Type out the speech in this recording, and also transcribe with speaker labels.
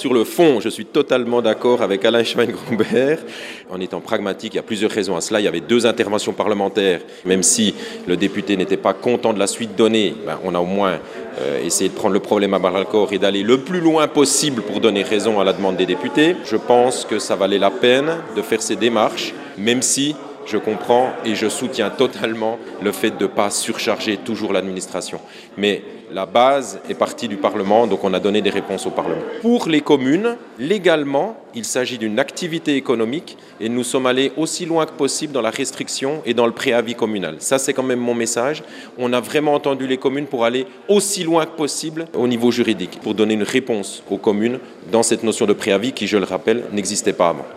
Speaker 1: sur le fond, je suis totalement d'accord avec Alain Schweingruber. En étant pragmatique, il y a plusieurs raisons à cela. Il y avait 2 interventions parlementaires. Même si le député n'était pas content de la suite donnée, on a au moins essayé de prendre le problème à bras-le-corps et d'aller le plus loin possible pour donner raison à la demande des députés. Je pense que ça valait la peine de faire ces démarches, même si je comprends et je soutiens totalement le fait de ne pas surcharger toujours l'administration. Mais la base est partie du Parlement, donc on a donné des réponses au Parlement. Pour les communes, légalement, il s'agit d'une activité économique et nous sommes allés aussi loin que possible dans la restriction et dans le préavis communal. Ça, c'est quand même mon message. On a vraiment entendu les communes pour aller aussi loin que possible au niveau juridique, pour donner une réponse aux communes dans cette notion de préavis qui, je le rappelle, n'existait pas avant.